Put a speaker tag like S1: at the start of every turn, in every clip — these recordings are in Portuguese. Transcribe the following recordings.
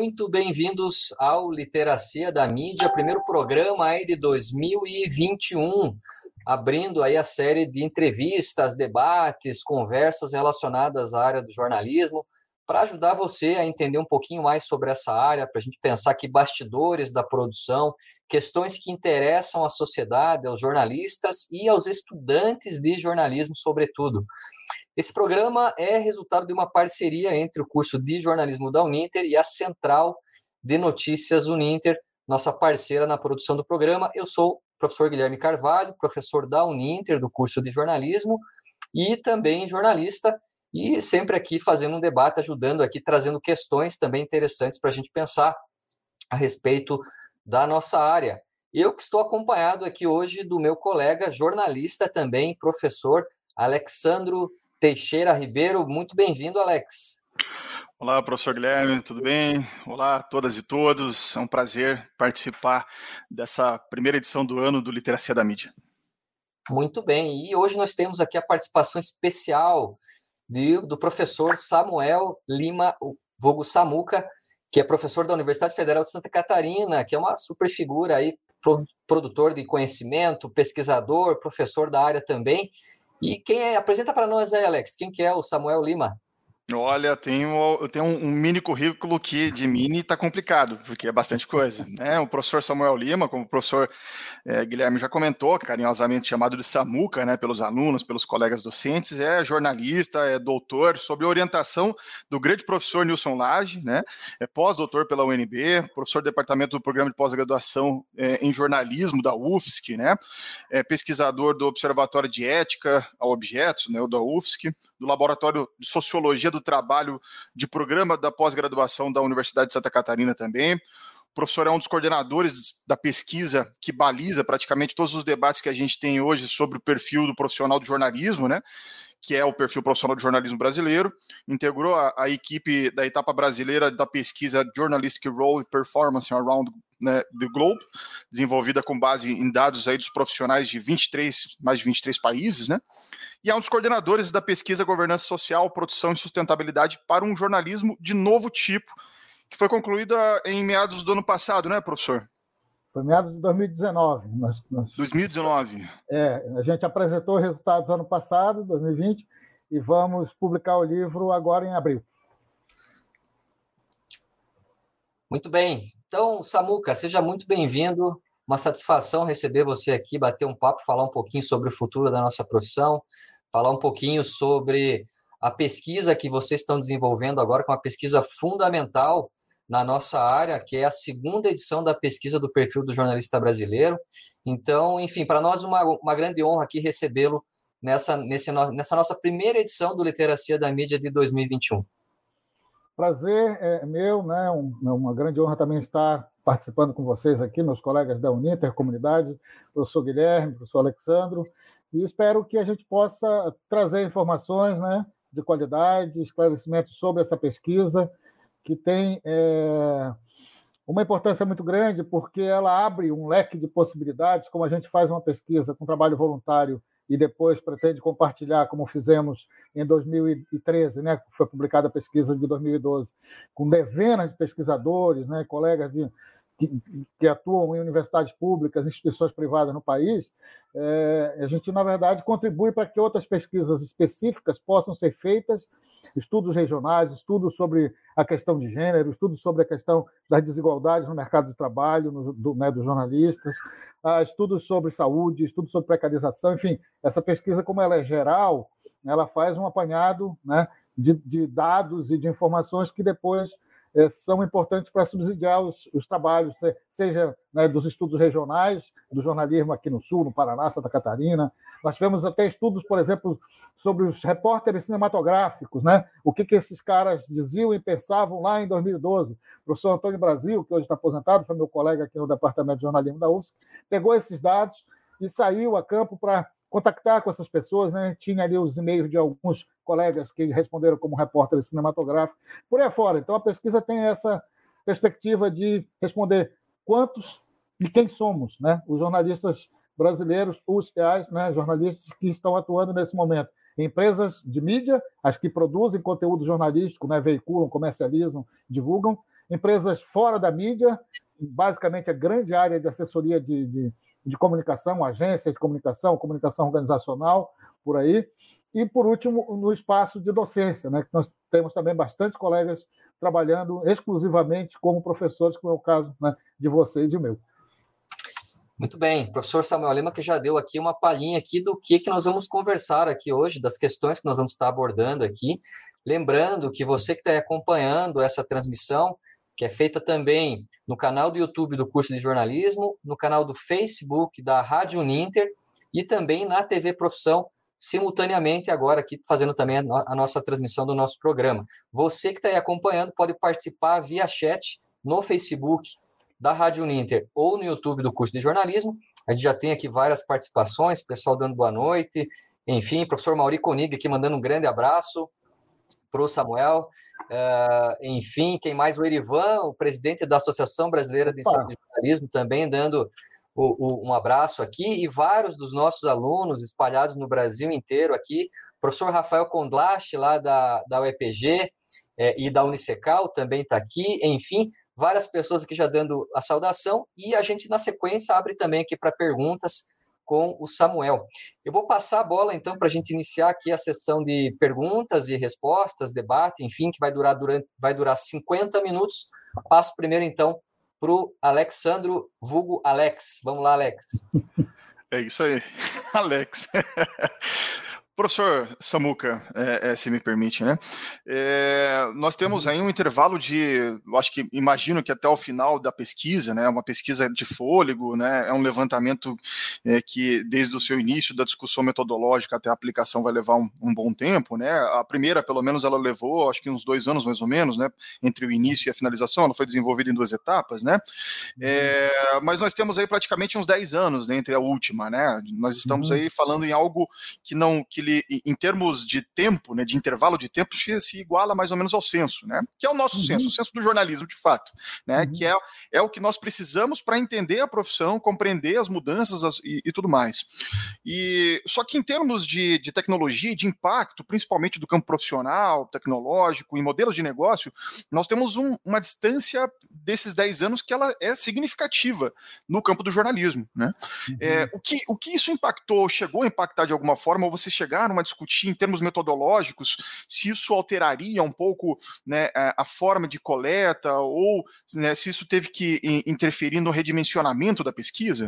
S1: muito bem-vindos ao Literacia da Mídia, primeiro programa aí de 2021, abrindo aí a série de entrevistas, debates, conversas relacionadas à área do jornalismo, para ajudar você a entender um pouquinho mais sobre essa área, para a gente pensar aqui bastidores da produção, questões que interessam à sociedade, aos jornalistas e aos estudantes de jornalismo, sobretudo. Esse programa é resultado de uma parceria entre o curso de jornalismo da Uninter e a Central de Notícias Uninter, nossa parceira na produção do programa. Eu sou o professor Guilherme Carvalho, professor da Uninter, do curso de jornalismo, e também jornalista, e sempre aqui fazendo um debate, ajudando aqui, trazendo questões também interessantes para a gente pensar a respeito da nossa área. Eu que estou acompanhado aqui hoje do meu colega jornalista também, professor Alexsandro Teixeira Ribeiro. Muito bem-vindo, Alex.
S2: Olá, professor Guilherme, tudo bem? Olá a todas e todos, é um prazer participar dessa primeira edição do ano do Literacia da Mídia.
S1: Muito bem, e hoje nós temos aqui a participação especial do professor Samuel Lima, o vulgo Samuca, que é professor da Universidade Federal de Santa Catarina, que é uma super figura aí, produtor de conhecimento, pesquisador, professor da área também. E quem é? Apresenta para nós aí, Alex, quem que é o Samuel Lima?
S2: Olha, eu tenho um mini currículo que de mini está complicado, porque é bastante coisa. O professor Samuel Lima, como o professor Guilherme já comentou, carinhosamente chamado de Samuca, né, pelos alunos, pelos colegas docentes, é jornalista, é doutor, sob orientação do grande professor Nilson Lage, né, é pós-doutor pela UNB, professor do departamento do programa de pós-graduação em jornalismo da UFSC, né, é pesquisador do Observatório de Ética a Objetos, né, da UFSC, do Laboratório de Sociologia do Trabalho de Programa da Pós-Graduação da Universidade de Santa Catarina também. O professor é um dos coordenadores da pesquisa que baliza praticamente todos os debates que a gente tem hoje sobre o perfil do profissional do jornalismo, né, que é o perfil profissional do jornalismo brasileiro. Integrou a equipe da etapa brasileira da pesquisa Journalistic Role and Performance Around the Globe, desenvolvida com base em dados aí dos profissionais de mais de 23 países, né? E é um dos coordenadores da pesquisa Governança Social, Produção e Sustentabilidade para um jornalismo de novo tipo, que foi concluída em meados do ano passado, né, professor?
S3: Foi meados de 2019.
S2: 2019.
S3: A gente apresentou resultados ano passado, 2020, e vamos publicar o livro agora em abril.
S1: Muito bem. Então, Samuca, seja muito bem-vindo. Uma satisfação receber você aqui, bater um papo, falar um pouquinho sobre o futuro da nossa profissão, falar um pouquinho sobre a pesquisa que vocês estão desenvolvendo agora, com uma pesquisa fundamental na nossa área, que é a segunda edição da pesquisa do perfil do jornalista brasileiro. Então, enfim, para nós uma grande honra aqui recebê-lo nessa nossa primeira edição do Literacia da Mídia de 2021.
S3: Prazer é meu, né? Uma grande honra também estar participando com vocês aqui, meus colegas da Uninter, comunidade, professor Guilherme, professor Alexsandro, e espero que a gente possa trazer informações, né, de qualidade, esclarecimentos sobre essa pesquisa, que tem uma importância muito grande, porque ela abre um leque de possibilidades, como a gente faz uma pesquisa com trabalho voluntário e depois pretende compartilhar, como fizemos em 2013, né, foi publicada a pesquisa de 2012, com dezenas de pesquisadores, né, colegas que atuam em universidades públicas, instituições privadas no país. A gente, na verdade, contribui para que outras pesquisas específicas possam ser feitas, estudos regionais, estudos sobre a questão de gênero, estudos sobre a questão das desigualdades no mercado de trabalho, dos jornalistas, estudos sobre saúde, estudos sobre precarização, enfim, essa pesquisa, como ela é geral, ela faz um apanhado, né, de dados e de informações que depois são importantes para subsidiar os trabalhos, seja, né, dos estudos regionais, do jornalismo aqui no Sul, no Paraná, Santa Catarina. Nós tivemos até estudos, por exemplo, sobre os repórteres cinematográficos, né? O que esses caras diziam e pensavam lá em 2012. O professor Antônio Brasil, que hoje está aposentado, foi meu colega aqui no Departamento de Jornalismo da UFSC, pegou esses dados e saiu a campo para contactar com essas pessoas, né? Tinha ali os e-mails de alguns colegas que responderam como repórteres cinematográficos, por aí afora. Então, a pesquisa tem essa perspectiva de responder quantos e quem somos, né? Os jornalistas brasileiros, os reais, né, jornalistas que estão atuando nesse momento. Empresas de mídia, as que produzem conteúdo jornalístico, né, veiculam, comercializam, divulgam, empresas fora da mídia, basicamente a grande área de assessoria de comunicação, agência de comunicação, comunicação organizacional, por aí. E, por último, no espaço de docência, né, que nós temos também bastante colegas trabalhando exclusivamente como professores, como é o caso, né, de vocês e o meu.
S1: Muito bem, professor Samuel Lima, que já deu aqui uma palhinha aqui do que nós vamos conversar aqui hoje, das questões que nós vamos estar abordando aqui. Lembrando que você que está acompanhando essa transmissão, que é feita também no canal do YouTube do curso de jornalismo, no canal do Facebook da Rádio Uninter e também na TV Profissão, simultaneamente agora aqui fazendo também a nossa transmissão do nosso programa. Você que está aí acompanhando pode participar via chat no Facebook da Rádio Uninter ou no YouTube do curso de jornalismo. A gente já tem aqui várias participações, pessoal dando boa noite, enfim, professor Mauri Konig aqui mandando um grande abraço para o Samuel, enfim, quem mais? O Erivan, o presidente da Associação Brasileira de Ensino de Jornalismo, também dando um abraço aqui, e vários dos nossos alunos espalhados no Brasil inteiro aqui, professor Rafael Condlache, lá da UEPG, e da Unicecal também está aqui, enfim, várias pessoas aqui já dando a saudação, e a gente, na sequência, abre também aqui para perguntas com o Samuel. Eu vou passar a bola, então, para a gente iniciar aqui a sessão de perguntas e respostas, debate, enfim, que vai durar 50 minutos. Passo primeiro, então, para o Alexandro, vulgo Alex. Vamos lá, Alex.
S2: É isso aí, Alex. Professor Samuca, se me permite, né? Nós temos aí um intervalo eu acho que, imagino que até o final da pesquisa, né? Uma pesquisa de fôlego, né? É um levantamento que, desde o seu início da discussão metodológica até a aplicação, vai levar um bom tempo, né? A primeira, pelo menos, ela levou, acho que uns 2 anos, mais ou menos, né? Entre o início e a finalização, ela foi desenvolvida em 2 etapas, né? Mas nós temos aí praticamente uns 10 anos, né, entre a última, né? Nós estamos aí falando em algo que em termos de tempo, né, de intervalo de tempo, se iguala mais ou menos ao censo, né? Que é o nosso censo, o censo do jornalismo, de fato, né? Que é o que nós precisamos para entender a profissão, compreender as mudanças e tudo mais. Só que em termos de tecnologia e de impacto, principalmente do campo profissional, tecnológico, em modelos de negócio, nós temos uma distância desses 10 anos que ela é significativa no campo do jornalismo, né? O que isso impactou, chegou a impactar de alguma forma, ou você chegaram a discutir em termos metodológicos se isso alteraria um pouco, né, a forma de coleta, ou, né, se isso teve que interferir no redimensionamento da pesquisa?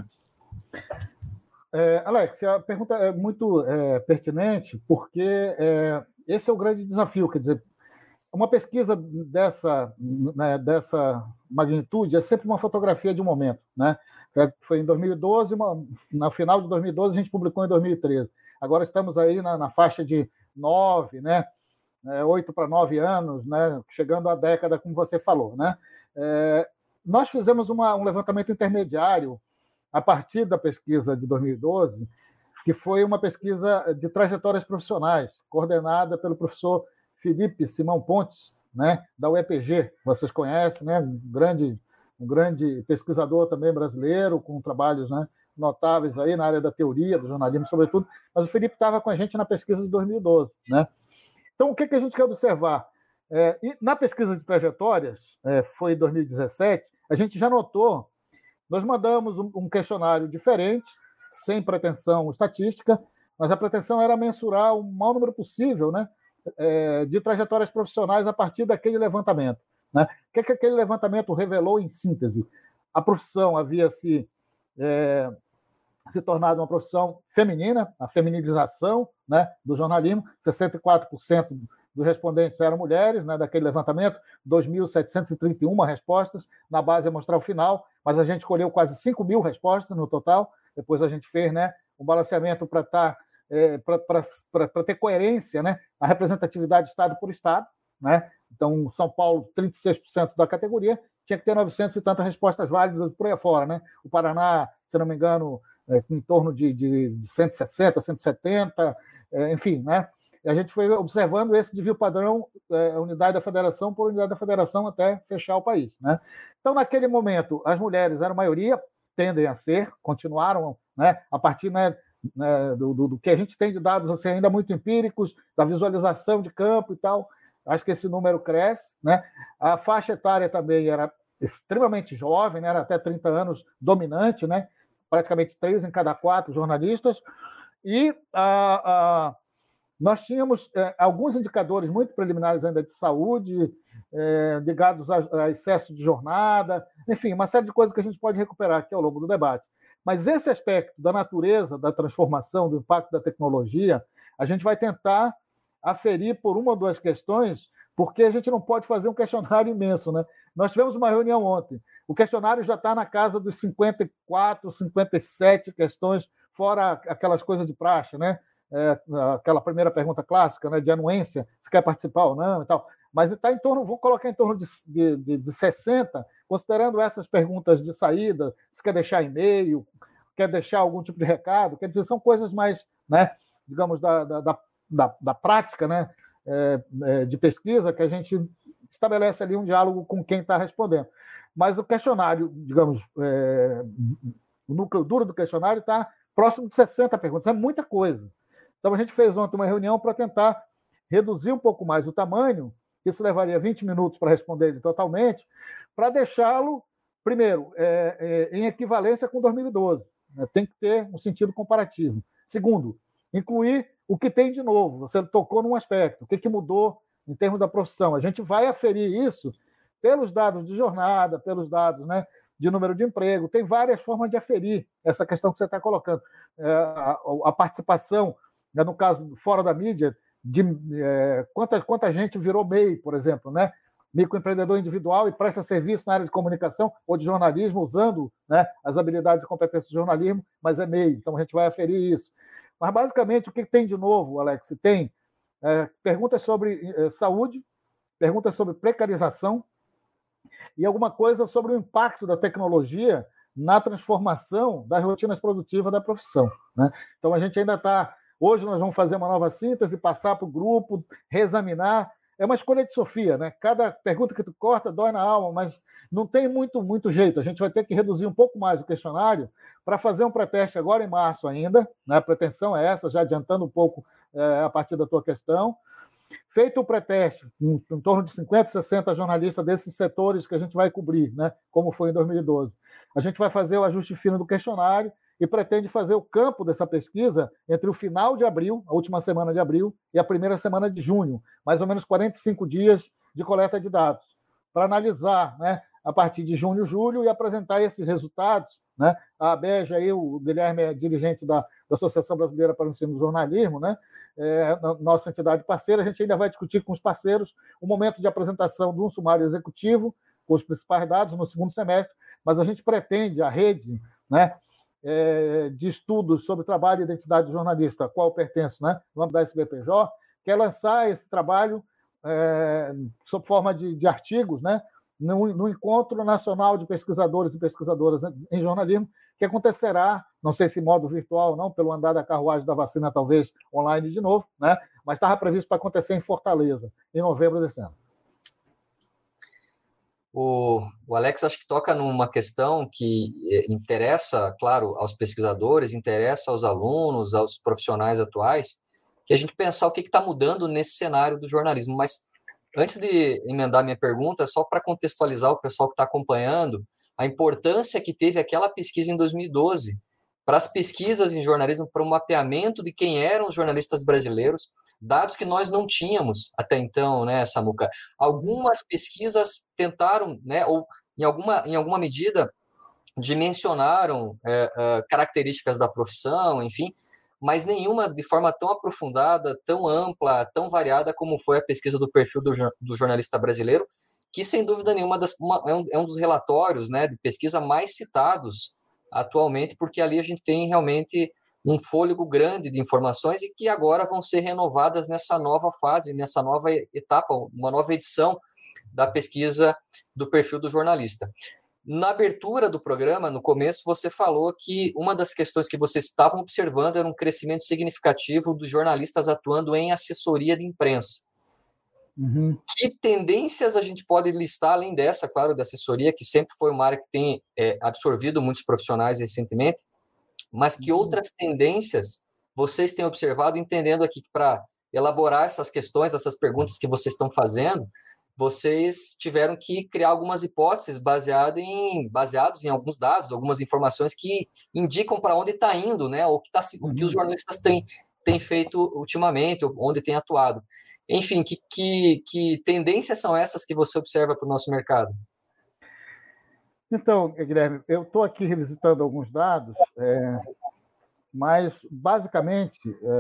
S3: Alex, a pergunta é muito pertinente, porque esse é o grande desafio, quer dizer, uma pesquisa dessa magnitude é sempre uma fotografia de um momento, né? Foi em 2012, no final de 2012 a gente publicou em 2013. Agora estamos aí na faixa de 9, né? 8 para 9 anos, né? Chegando à década, como você falou, né? Nós fizemos um levantamento intermediário a partir da pesquisa de 2012, que foi uma pesquisa de trajetórias profissionais, coordenada pelo professor Felipe Simão Pontes, né? Da UEPG, vocês conhecem, né? Um grande pesquisador também brasileiro, com trabalhos, né, notáveis aí na área da teoria, do jornalismo, sobretudo, mas o Felipe estava com a gente na pesquisa de 2012, né? Então, o que a gente quer observar? E na pesquisa de trajetórias, foi em 2017, a gente já notou, nós mandamos um questionário diferente, sem pretensão estatística, mas a pretensão era mensurar o maior número possível, né, de trajetórias profissionais a partir daquele levantamento, né? O que aquele levantamento revelou em síntese? A profissão havia se tornado uma profissão feminina, a feminização, né, do jornalismo. 64% dos respondentes eram mulheres, né, daquele levantamento, 2.731 respostas, na base amostral final, mas a gente colheu quase 5.000 respostas no total. Depois a gente fez, né, um balanceamento para ter coerência, né, na representatividade estado por estado, né? Então, São Paulo, 36% da categoria, tinha que ter 900 e tantas respostas válidas por aí afora, né? O Paraná, se não me engano, em torno de 160, 170, enfim, né? E a gente foi observando esse desvio padrão, unidade da federação por unidade da federação, até fechar o país, né? Então, naquele momento, as mulheres eram maioria, tendem a ser, continuaram, né, a partir, né, do que a gente tem de dados assim, ainda muito empíricos, da visualização de campo e tal. acho que esse número cresce, né? A faixa etária também era extremamente jovem, né? Era até 30 anos dominante, né? Praticamente 3 em cada 4 jornalistas. E nós tínhamos alguns indicadores muito preliminares ainda de saúde, ligados a excesso de jornada, enfim, uma série de coisas que a gente pode recuperar aqui ao longo do debate. Mas esse aspecto da natureza, da transformação, do impacto da tecnologia, a gente vai tentar aferir por uma ou duas questões, porque a gente não pode fazer um questionário imenso, né? Nós tivemos uma reunião ontem. O questionário já está na casa dos 54, 57 questões, fora aquelas coisas de praxe, né? Aquela primeira pergunta clássica, né, de anuência, se quer participar ou não e tal. Mas está em torno, vou colocar em torno de 60, considerando essas perguntas de saída, se quer deixar e-mail, quer deixar algum tipo de recado, quer dizer, são coisas mais, né, digamos, da prática, né, de pesquisa, que a gente estabelece ali um diálogo com quem está respondendo. Mas o questionário, digamos, o núcleo duro do questionário está próximo de 60 perguntas, é muita coisa. Então, a gente fez ontem uma reunião para tentar reduzir um pouco mais o tamanho, isso levaria 20 minutos para responder ele totalmente, para deixá-lo, primeiro, em equivalência com 2012. Né? Tem que ter um sentido comparativo. Segundo, incluir o que tem de novo. Você tocou num aspecto, o que mudou em termos da profissão. A gente vai aferir isso pelos dados de jornada, pelos dados, né, de número de emprego. Tem várias formas de aferir essa questão que você está colocando. A participação, né, no caso, fora da mídia, de quanta gente virou MEI, por exemplo, né? Microempreendedor individual e presta serviço na área de comunicação ou de jornalismo, usando, né, as habilidades e competências do jornalismo, mas é MEI. Então, a gente vai aferir isso. Mas, basicamente, o que tem de novo, Alex? Tem perguntas sobre saúde, perguntas sobre precarização e alguma coisa sobre o impacto da tecnologia na transformação das rotinas produtivas da profissão. Né? Então, a gente ainda está... Hoje nós vamos fazer uma nova síntese, passar para o grupo, reexaminar. É uma escolha de Sofia, né? Cada pergunta que tu corta dói na alma, mas não tem muito jeito. A gente vai ter que reduzir um pouco mais o questionário para fazer um pré-teste agora em março ainda. Né? A pretensão é essa, já adiantando um pouco a partir da tua questão. Feito o pré-teste, em torno de 50, 60 jornalistas desses setores que a gente vai cobrir, né? Como foi em 2012. A gente vai fazer o ajuste fino do questionário e pretende fazer o campo dessa pesquisa entre o final de abril, a última semana de abril, e a primeira semana de junho, mais ou menos 45 dias de coleta de dados, para analisar, né, a partir de junho, julho, e apresentar esses resultados. Né? A ABEJ, aí, o Guilherme é dirigente da Associação Brasileira para o Ensino do Jornalismo, né? Nossa entidade parceira, a gente ainda vai discutir com os parceiros o momento de apresentação de um sumário executivo, com os principais dados no segundo semestre, mas a gente pretende, a rede, né, de estudos sobre trabalho e identidade do jornalista, a qual eu pertenço, né, no âmbito da SBPJ, quer lançar esse trabalho sob forma de artigos, né, no Encontro Nacional de Pesquisadores e Pesquisadoras em Jornalismo, que acontecerá, não sei se em modo virtual ou não, pelo andar da carruagem da vacina, talvez online de novo, né, mas estava previsto para acontecer em Fortaleza, em novembro desse ano.
S1: O Alex acho que toca numa questão que interessa, claro, aos pesquisadores, interessa aos alunos, aos profissionais atuais, que a gente pensar o que está mudando nesse cenário do jornalismo. Mas antes de emendar minha pergunta, só para contextualizar o pessoal que está acompanhando, a importância que teve aquela pesquisa em 2012 para as pesquisas em jornalismo, para o mapeamento de quem eram os jornalistas brasileiros, dados que nós não tínhamos até então, né, Samuca? Algumas pesquisas tentaram, né, ou em alguma medida, dimensionaram características da profissão, enfim, mas nenhuma de forma tão aprofundada, tão ampla, tão variada como foi a pesquisa do perfil do jornalista brasileiro, que, sem dúvida nenhuma, é um dos relatórios, né, de pesquisa mais citados atualmente, porque ali a gente tem realmente um fôlego grande de informações e que agora vão ser renovadas nessa nova fase, nessa nova etapa, uma nova edição da pesquisa do perfil do jornalista. Na abertura do programa, no começo, você falou que uma das questões que vocês estavam observando era um crescimento significativo dos jornalistas atuando em assessoria de imprensa. Uhum. Que tendências a gente pode listar, além dessa, claro, da assessoria, que sempre foi uma área que tem absorvido muitos profissionais recentemente, mas que outras tendências vocês têm observado, entendendo aqui que para elaborar essas questões, essas perguntas que vocês estão fazendo, vocês tiveram que criar algumas hipóteses baseados em alguns dados, algumas informações que indicam para onde está indo, né? O que os jornalistas têm feito ultimamente, onde têm atuado. Enfim, que tendências são essas que você observa para o nosso mercado?
S3: Então, Guilherme, eu estou aqui revisitando alguns dados, mas, basicamente,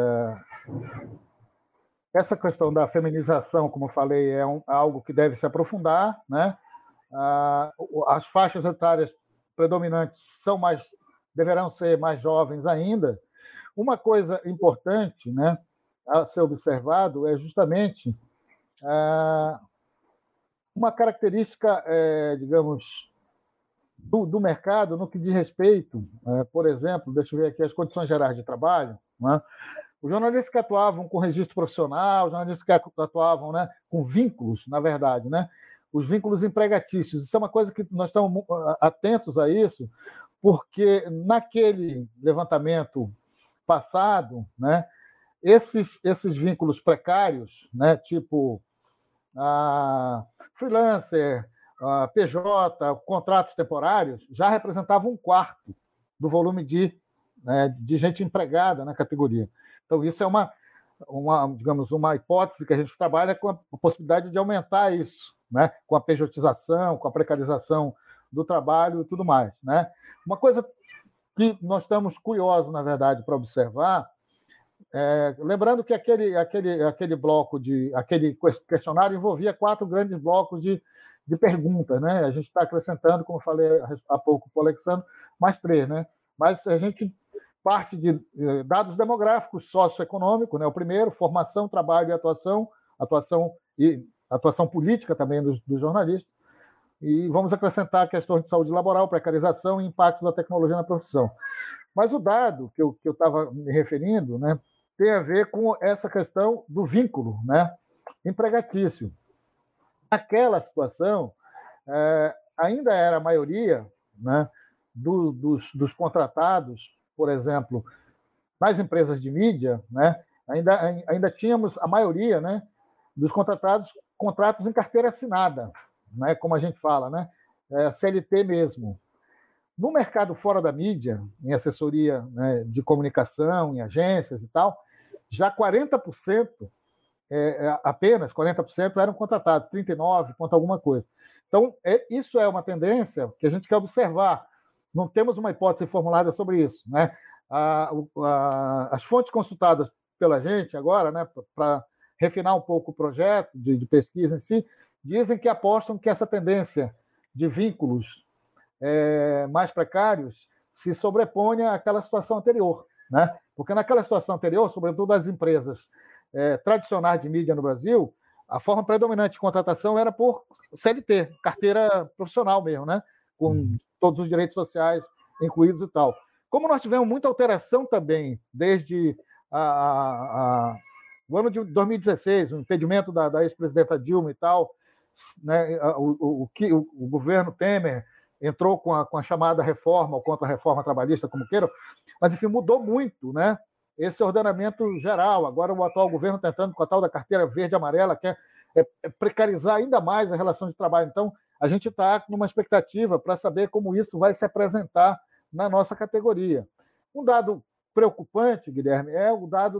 S3: essa questão da feminização, como eu falei, é algo que deve se aprofundar, né? As faixas etárias predominantes deverão ser mais jovens ainda. Uma coisa importante, né, a ser observado é justamente uma característica, digamos, do mercado no que diz respeito, por exemplo, deixa eu ver aqui as condições gerais de trabalho, né? Os jornalistas que atuavam com registro profissional, os jornalistas que atuavam, né, com vínculos, na verdade, né, os vínculos empregatícios. Isso é uma coisa que nós estamos atentos a isso, porque naquele levantamento passado, né, esses vínculos precários, né, tipo freelancer, PJ, contratos temporários, já representavam 1/4 do volume de gente empregada na categoria. Então, isso é digamos, uma hipótese que a gente trabalha com a possibilidade de aumentar isso, né? Com a pejotização, com a precarização do trabalho e tudo mais, né? Uma coisa que nós estamos curiosos, na verdade, para observar, lembrando que aquele bloco aquele questionário envolvia 4 grandes blocos de perguntas, né? A gente está acrescentando, como eu falei há pouco para o Alexandre, mais 3, né? Mas a gente parte de dados demográficos, socioeconômicos, né? O primeiro, formação, trabalho e atuação política também dos jornalistas, e vamos acrescentar questões de saúde laboral, precarização e impactos da tecnologia na profissão. Mas o dado que eu estava me referindo, né, tem a ver com essa questão do vínculo, né, empregatício. Naquela situação, ainda era a maioria, né, dos contratados, por exemplo, nas empresas de mídia, né, ainda tínhamos a maioria, né, dos contratos em carteira assinada, né, como a gente fala, né, CLT mesmo. No mercado fora da mídia, em assessoria, né, de comunicação, em agências e tal, já 40%, apenas 40% eram contratados, 39%, ponto alguma coisa. Então, isso é uma tendência que a gente quer observar. Não temos uma hipótese formulada sobre isso, né? As fontes consultadas pela gente agora, né, para refinar um pouco o projeto de pesquisa em si, dizem que apostam que essa tendência de vínculos mais precários se sobrepõe àquela situação anterior, né? Porque naquela situação anterior, sobretudo as empresas tradicionais de mídia no Brasil, a forma predominante de contratação era por CLT, carteira profissional mesmo, né? Com todos os direitos sociais incluídos e tal. Como nós tivemos muita alteração também, desde o ano de 2016, o impedimento da ex-presidenta Dilma e tal, né? O governo Temer entrou com a chamada reforma ou contra-reforma trabalhista, como queiram, mas, enfim, mudou muito, né, esse ordenamento geral. Agora o atual governo está entrando com a tal da carteira verde-amarela, que é precarizar ainda mais a relação de trabalho. Então, a gente está numa expectativa para saber como isso vai se apresentar na nossa categoria. Um dado preocupante, Guilherme, é o dado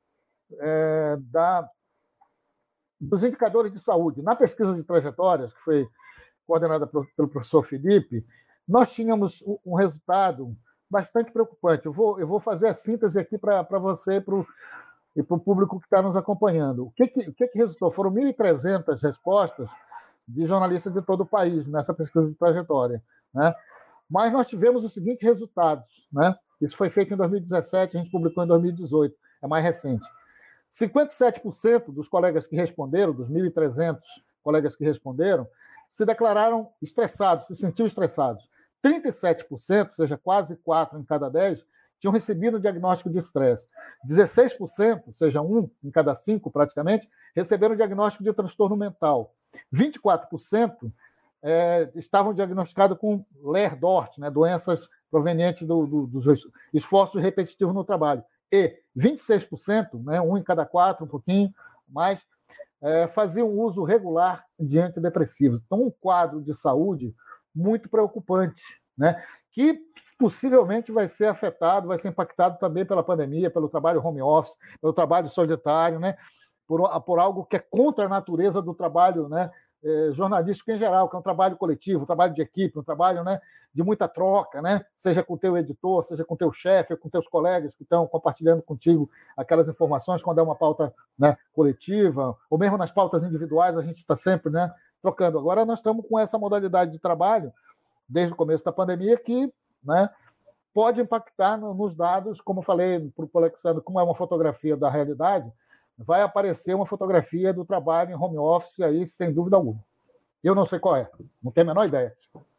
S3: dos indicadores de saúde. Na pesquisa de trajetórias, que foi coordenada pelo professor Felipe, nós tínhamos um resultado bastante preocupante. Eu vou fazer a síntese aqui para você e para o público que está nos acompanhando. O que resultou? Foram 1.300 respostas de jornalistas de todo o país nessa pesquisa de trajetória, né? Mas nós tivemos os seguintes resultados, né? Isso foi feito em 2017, a gente publicou em 2018, é mais recente. 57% dos colegas que responderam, dos 1.300 colegas que responderam, se declararam estressados, se sentiam estressados. 37%, ou seja, quase 4 em cada 10, tinham recebido o diagnóstico de estresse. 16%, ou seja, 1 em cada 5 praticamente, receberam o diagnóstico de transtorno mental. 24% estavam diagnosticados com Lehr-Dort, né, doenças provenientes dos esforços repetitivos no trabalho. e 26%, né, 1 em cada 4, um pouquinho mais, faziam uso regular de antidepressivos. Então, um quadro de saúde muito preocupante, né, que possivelmente vai ser afetado, vai ser impactado também pela pandemia, pelo trabalho home office, pelo trabalho solitário, né, por algo que é contra a natureza do trabalho, né, jornalístico em geral, que é um trabalho coletivo, um trabalho de equipe, um trabalho, né, de muita troca, né, seja com o teu editor, seja com o teu chefe, com teus colegas que estão compartilhando contigo aquelas informações quando é uma pauta, né, coletiva, ou mesmo nas pautas individuais a gente está sempre, né, trocando. Agora nós estamos com essa modalidade de trabalho desde o começo da pandemia que, né, pode impactar nos dados, como eu falei para o Alexandre, como é uma fotografia da realidade, vai aparecer uma fotografia do trabalho em home office aí, sem dúvida alguma. Eu não sei qual é, não tenho a menor ideia.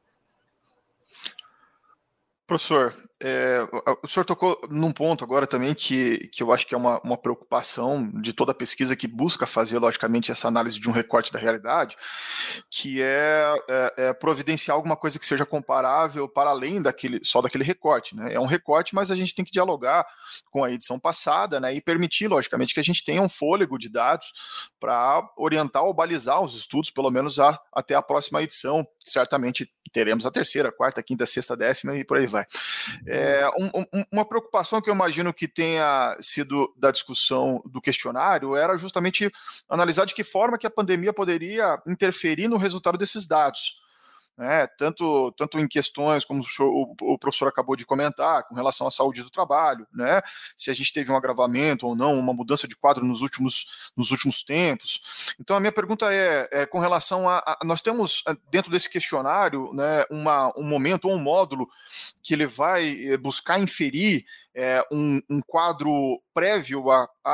S2: Professor, o senhor tocou num ponto agora também que eu acho que é uma preocupação de toda pesquisa que busca fazer, logicamente, essa análise de um recorte da realidade, que é providenciar alguma coisa que seja comparável para além só daquele recorte, né? É um recorte, mas a gente tem que dialogar com a edição passada, né, e permitir, logicamente, que a gente tenha um fôlego de dados para orientar ou balizar os estudos, pelo menos até a próxima edição, que certamente teremos a terceira, quarta, quinta, sexta, décima e por aí vai. Uma preocupação que eu imagino que tenha sido da discussão do questionário era justamente analisar de que forma que a pandemia poderia interferir no resultado desses dados. Tanto em questões como o professor acabou de comentar, com relação à saúde do trabalho, né, se a gente teve um agravamento ou não, uma mudança de quadro nos últimos tempos. Então a minha pergunta é com relação nós temos dentro desse questionário, né, um momento ou um módulo que ele vai buscar inferir um quadro prévio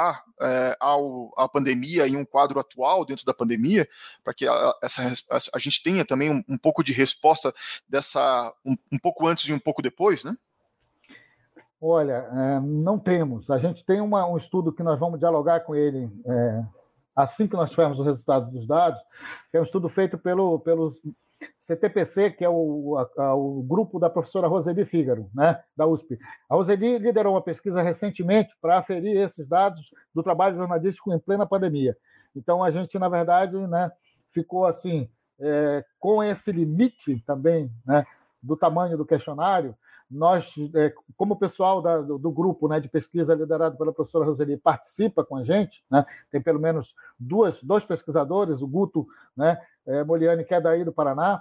S2: à pandemia e um quadro atual dentro da pandemia, para que a gente tenha também um pouco de resposta dessa um pouco antes e um pouco depois, né?
S3: Olha, não temos. A gente tem um estudo que nós vamos dialogar com ele assim que nós tivermos o resultado dos dados, que é um estudo feito pelo CTPC, que é o grupo da professora Roseli Fígaro, né, da USP. A Roseli liderou uma pesquisa recentemente para aferir esses dados do trabalho jornalístico em plena pandemia. Então, a gente, na verdade, né, ficou assim, com esse limite também, né, do tamanho do questionário. Nós, como o pessoal do grupo, né, de pesquisa liderado pela professora Roseli participa com a gente, né, tem pelo menos dois pesquisadores, o Guto, né, Moliani, que é daí do Paraná,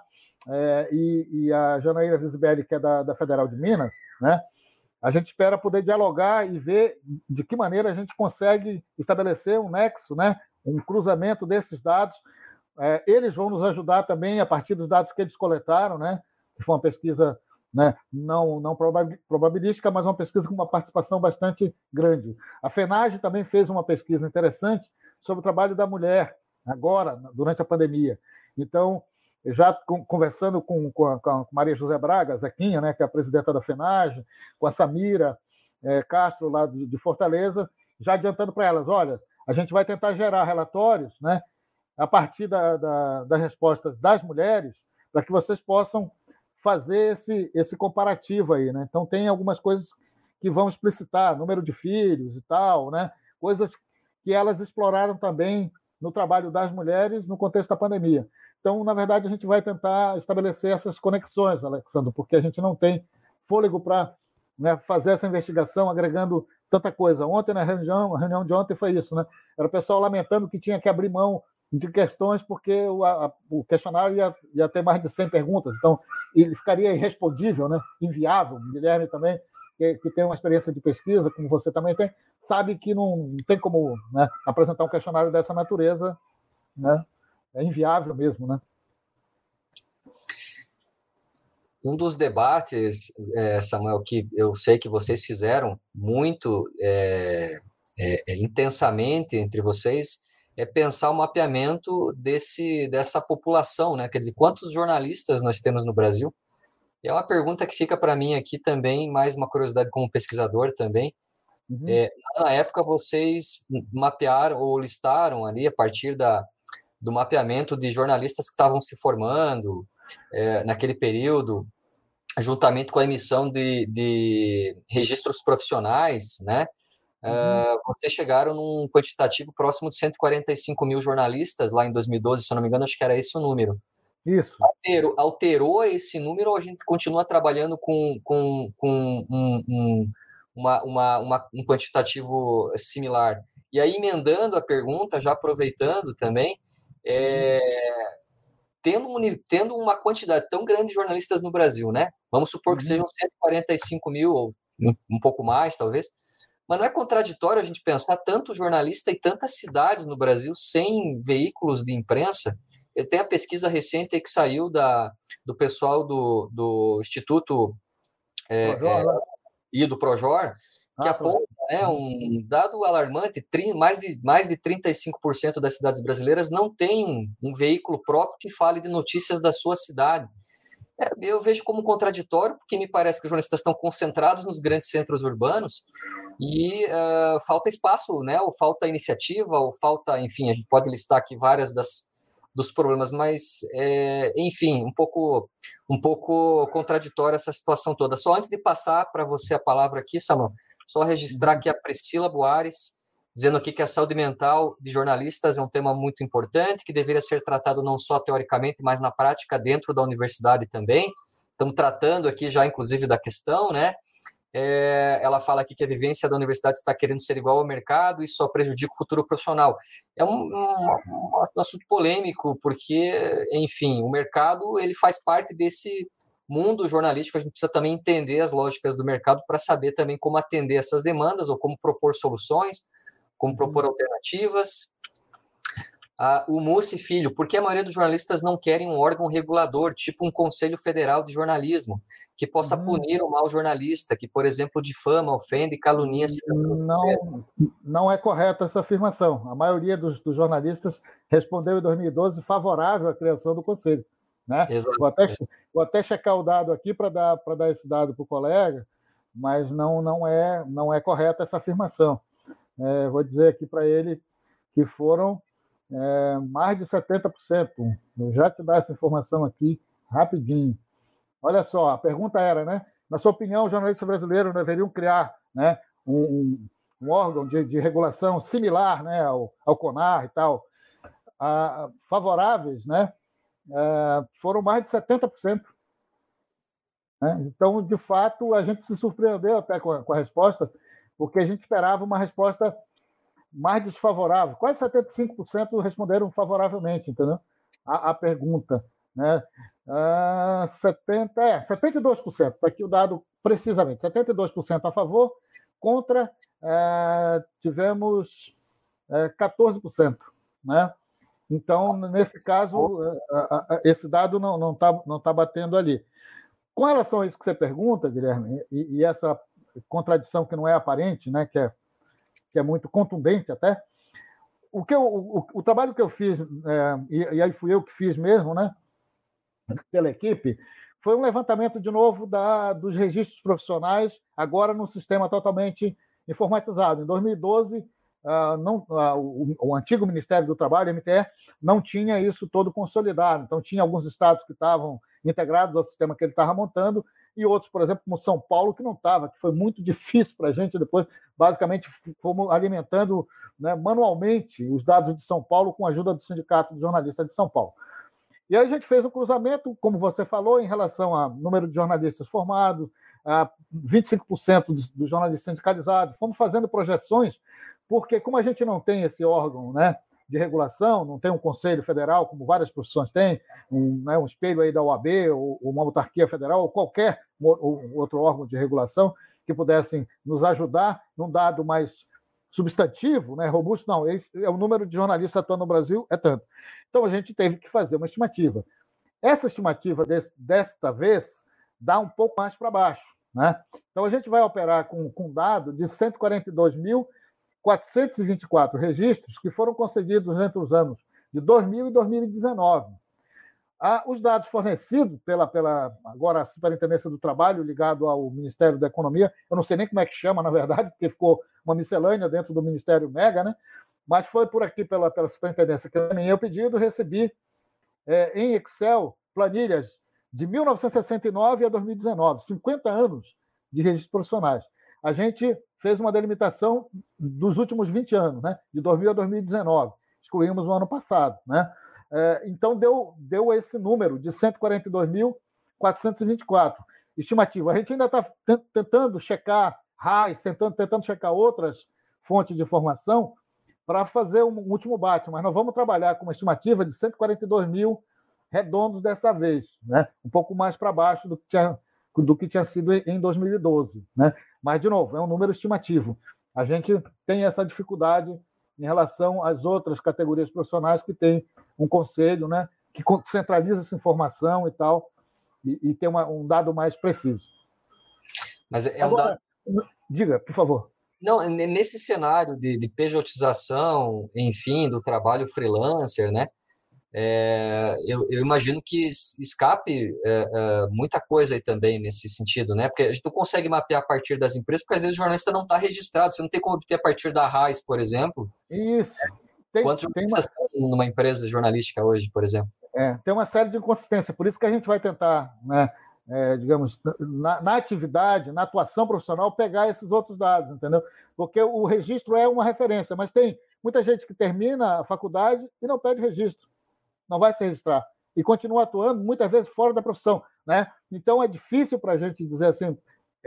S3: e a Janaína Visibelli, que é da Federal de Minas, né, a gente espera poder dialogar e ver de que maneira a gente consegue estabelecer um nexo, né, um cruzamento desses dados. Eles vão nos ajudar também a partir dos dados que eles coletaram, né, que foi uma pesquisa, né, não probabilística, mas uma pesquisa com uma participação bastante grande. A FENAGE também fez uma pesquisa interessante sobre o trabalho da mulher, agora, durante a pandemia. Então, já conversando com a Maria José Braga, Zequinha, né, que é a presidenta da FENAGE, com a Samira Castro, lá de Fortaleza, já adiantando para elas, olha, a gente vai tentar gerar relatórios, né, a partir das respostas das mulheres, para que vocês possam fazer esse comparativo aí, né? Então, tem algumas coisas que vão explicitar, número de filhos e tal, né? Coisas que elas exploraram também no trabalho das mulheres no contexto da pandemia. Então, na verdade, a gente vai tentar estabelecer essas conexões, Alexandre, porque a gente não tem fôlego para, né, fazer essa investigação agregando tanta coisa. Ontem, na a reunião de ontem foi isso, né? Era o pessoal lamentando que tinha que abrir mão de questões porque o questionário ia ter mais de 100 perguntas, então ele ficaria irrespondível, né? Inviável. O Guilherme também, que tem uma experiência de pesquisa, como você também tem, sabe que não tem como, né, apresentar um questionário dessa natureza, né? É inviável mesmo, né?
S1: Um dos debates, Samuel, que eu sei que vocês fizeram muito intensamente entre vocês, é pensar o mapeamento dessa população, né? Quer dizer, quantos jornalistas nós temos no Brasil? É uma pergunta que fica para mim aqui também, mais uma curiosidade como pesquisador também. Uhum. Na época, vocês mapearam ou listaram ali, a partir do mapeamento de jornalistas que estavam se formando naquele período, juntamente com a emissão de registros profissionais, né? vocês chegaram num quantitativo próximo de 145 mil jornalistas lá em 2012, se eu não me engano, acho que era esse o número.
S3: Isso.
S1: Alterou esse número ou a gente continua trabalhando com um quantitativo similar? E aí, emendando a pergunta, já aproveitando também, tendo uma quantidade tão grande de jornalistas no Brasil, né? Vamos supor que sejam 145 mil, ou um pouco mais, talvez, mas não é contraditório a gente pensar tanto jornalista e tantas cidades no Brasil sem veículos de imprensa? Tem a pesquisa recente que saiu do pessoal do Instituto e do Projor, que aponta, né, um dado alarmante: mais de 35% das cidades brasileiras não têm um veículo próprio que fale de notícias da sua cidade. Eu vejo como contraditório, porque me parece que os jornalistas estão concentrados nos grandes centros urbanos e falta espaço, né? Ou falta iniciativa, ou falta, enfim, a gente pode listar aqui várias dos problemas, mas, enfim, um pouco contraditória essa situação toda. Só antes de passar para você a palavra aqui, Samuel, só registrar aqui a Priscila Buares, dizendo aqui que a saúde mental de jornalistas é um tema muito importante, que deveria ser tratado não só teoricamente, mas na prática dentro da universidade também. Estamos tratando aqui já, inclusive, da questão, né? Ela fala aqui que a vivência da universidade está querendo ser igual ao mercado e só prejudica o futuro profissional. É um assunto polêmico, porque, enfim, o mercado ele faz parte desse mundo jornalístico. A gente precisa também entender as lógicas do mercado para saber também como atender essas demandas ou como propor soluções, como propor alternativas. O Mussi Filho: por que a maioria dos jornalistas não querem um órgão regulador, tipo um Conselho Federal de Jornalismo, que possa punir o mau jornalista, que, por exemplo, difama, ofende, calunia cidadãos?
S3: Não é correta essa afirmação. A maioria dos jornalistas respondeu em 2012 favorável à criação do Conselho, né? Vou até checar o dado aqui para dar esse dado para o colega, mas não é correta essa afirmação. Vou dizer aqui para ele que foram mais de 70%. Eu já te dar essa informação aqui rapidinho. Olha só, a pergunta era, né? Na sua opinião, os jornalistas brasileiros deveriam criar, né, um órgão de regulação similar, né, ao CONAR e tal. Favoráveis, né? Foram mais de 70%. Né? Então, de fato, a gente se surpreendeu até com a resposta, porque a gente esperava uma resposta mais desfavorável. Quase 75% responderam favoravelmente, entendeu? A pergunta, né? 72%, está aqui o dado precisamente, 72% a favor, contra tivemos 14%, né? Então, nesse caso, esse dado não tá batendo ali. Com relação a isso que você pergunta, Guilherme, e essa contradição que não é aparente, né, que é muito contundente até, o trabalho que eu fiz, e aí fui eu que fiz mesmo, né, pela equipe, foi um levantamento de novo dos registros profissionais, agora num sistema totalmente informatizado. Em 2012, o antigo Ministério do Trabalho, MTE, não tinha isso todo consolidado. Então, tinha alguns estados que estavam integrados ao sistema que ele estava montando e outros, por exemplo, como São Paulo, que não estava, que foi muito difícil para a gente. Depois, basicamente, fomos alimentando, né, manualmente os dados de São Paulo com a ajuda do Sindicato de Jornalistas de São Paulo. E aí a gente fez um cruzamento, como você falou, em relação ao número de jornalistas formados, a 25% dos jornalistas sindicalizados. Fomos fazendo projeções, porque como a gente não tem esse órgão, né, de regulação, não tem um conselho federal, como várias profissões têm, um espelho aí da OAB, ou uma autarquia federal, ou qualquer outro órgão de regulação que pudessem nos ajudar num dado mais substantivo, né, robusto, não, o número de jornalistas atuando no Brasil é tanto. Então, a gente teve que fazer uma estimativa. Essa estimativa, desta vez, dá um pouco mais para baixo, né? Então, a gente vai operar com um dado de 142.424 registros que foram concedidos entre os anos de 2000 e 2019. Os dados fornecidos pela agora a Superintendência do Trabalho, ligado ao Ministério da Economia, eu não sei nem como é que chama, na verdade, porque ficou uma miscelânea dentro do Ministério Mega, né? Mas foi por aqui pela Superintendência que eu pedido, recebi em Excel planilhas de 1969 a 2019, 50 anos de registros profissionais. a gente fez uma delimitação dos últimos 20 anos, né? De 2000 a 2019. Excluímos o ano passado, né? Então, deu esse número de 142.424. Estimativa. A gente ainda está tentando checar RAIS, tentando checar outras fontes de informação para fazer um último bate, mas nós vamos trabalhar com uma estimativa de 142 mil redondos dessa vez, né? Um pouco mais para baixo do que tinha sido em 2012. Né? Mas, de novo, é um número estimativo. A gente tem essa dificuldade em relação às outras categorias profissionais que têm um conselho, né, que centraliza essa informação e tal, e tem um dado mais preciso.
S1: Mas é um dado...
S3: Diga, por favor.
S1: Não, nesse cenário de pejotização, enfim, do trabalho freelancer, né? Eu imagino que escape muita coisa aí também nesse sentido, né? Porque a gente não consegue mapear a partir das empresas, porque às vezes o jornalista não está registrado, você não tem como obter a partir da RAIS, por exemplo.
S3: Isso.
S1: Quantos jornalistas estão numa empresa jornalística hoje, por exemplo?
S3: Tem uma série de inconsistências, por isso que a gente vai tentar, né, digamos, na atividade, na atuação profissional, pegar esses outros dados, entendeu? Porque o registro é uma referência, mas tem muita gente que termina a faculdade e não pede registro. Não vai se registrar. E continua atuando, muitas vezes, fora da profissão. Né? Então, é difícil para a gente dizer assim,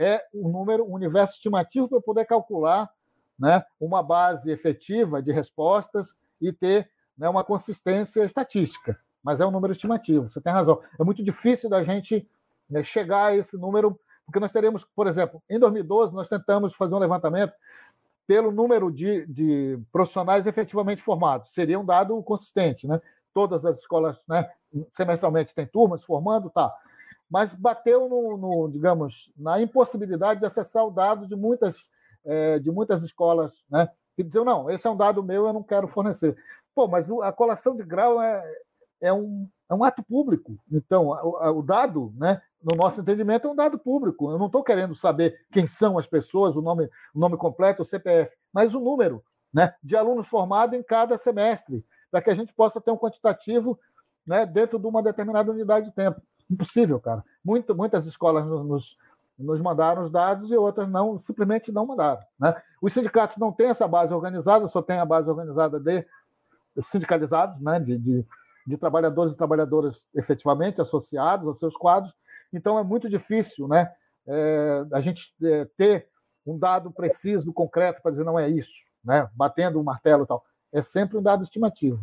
S3: um universo estimativo para poder calcular, né, uma base efetiva de respostas e ter, né, uma consistência estatística. Mas é um número estimativo, você tem razão. É muito difícil da gente, né, chegar a esse número, porque nós teremos, por exemplo, em 2012, nós tentamos fazer um levantamento pelo número de profissionais efetivamente formados. Seria um dado consistente, né? Todas as escolas, né, semestralmente têm turmas formando, tá. Mas bateu digamos, na impossibilidade de acessar o dado de muitas escolas, né, que diziam, não, esse é um dado meu, eu não quero fornecer. Pô, mas a colação de grau é um ato público. Então, o dado, né, no nosso entendimento, é um dado público. Eu não estou querendo saber quem são as pessoas, o nome completo, o CPF, mas o número, né, de alunos formados em cada semestre, para que a gente possa ter um quantitativo, né, dentro de uma determinada unidade de tempo. Impossível, cara. Muitas escolas nos mandaram os dados e outras simplesmente não mandaram. Né? Os sindicatos não têm essa base organizada, só tem a base organizada de sindicalizados, né, de trabalhadores e trabalhadoras efetivamente associados aos seus quadros. Então, é muito difícil, né, a gente ter um dado preciso, concreto, para dizer não é isso, né, batendo o martelo e tal. É sempre um dado estimativo.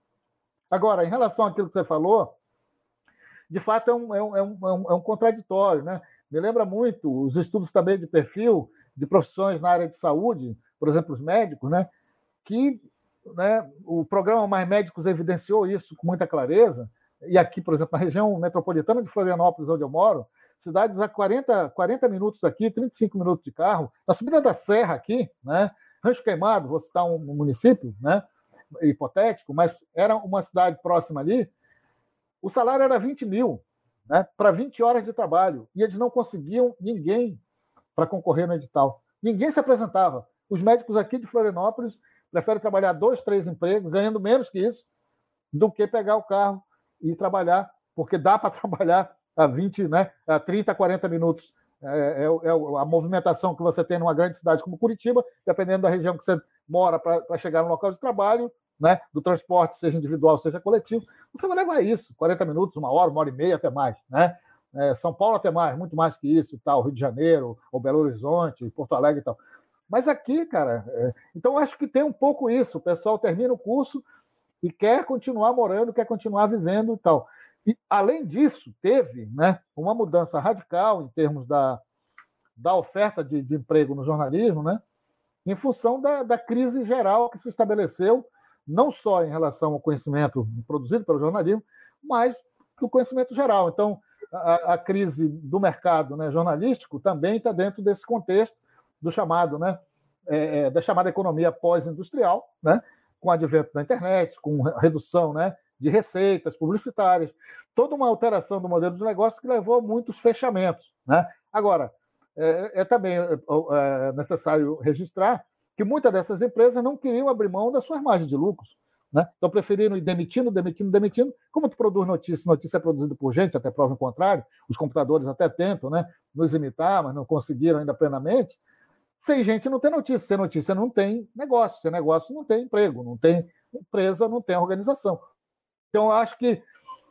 S3: Agora, em relação àquilo que você falou, de fato é um contraditório. Né? Me lembra muito os estudos também de perfil de profissões na área de saúde, por exemplo, os médicos, né? Que, né, o programa Mais Médicos evidenciou isso com muita clareza, e aqui, por exemplo, na região metropolitana de Florianópolis, onde eu moro, cidades a 40 minutos daqui, 35 minutos de carro, na subida da serra aqui, né? Rancho Queimado, vou citar um município, né, hipotético, mas era uma cidade próxima ali, o salário era 20 mil, né, para 20 horas de trabalho, e eles não conseguiam ninguém para concorrer no edital. Ninguém se apresentava. Os médicos aqui de Florianópolis preferem trabalhar 2, 3 empregos, ganhando menos que isso, do que pegar o carro e trabalhar, porque dá para trabalhar a 20, né, a 30, 40 minutos. A movimentação que você tem numa grande cidade como Curitiba, dependendo da região que você mora para chegar no local de trabalho, né, do transporte, seja individual, seja coletivo, você vai levar isso, 40 minutos, 1 hora e meia, até mais. Né? São Paulo até mais, muito mais que isso, tal, Rio de Janeiro, ou Belo Horizonte, Porto Alegre e tal. Mas aqui, cara, então acho que tem um pouco isso, o pessoal termina o curso e quer continuar morando, quer continuar vivendo e tal. E, além disso, teve, né, uma mudança radical em termos da oferta de emprego no jornalismo, né, em função da crise geral que se estabeleceu, não só em relação ao conhecimento produzido pelo jornalismo, mas do conhecimento geral. Então, a crise do mercado, né, jornalístico também está dentro desse contexto do chamado, né, da chamada economia pós-industrial, né, com o advento da internet, com a redução, né, de receitas publicitárias, toda uma alteração do modelo de negócio que levou a muitos fechamentos. Né? Agora, também necessário registrar que muitas dessas empresas não queriam abrir mão das suas margens de lucros. Né? Então, preferiram ir demitindo. Como tu produz notícia é produzida por gente, até prova em contrário, os computadores até tentam, né, nos imitar, mas não conseguiram ainda plenamente. Sem gente não tem notícia, sem notícia não tem negócio, sem negócio não tem emprego, não tem empresa, não tem organização. Então, eu acho que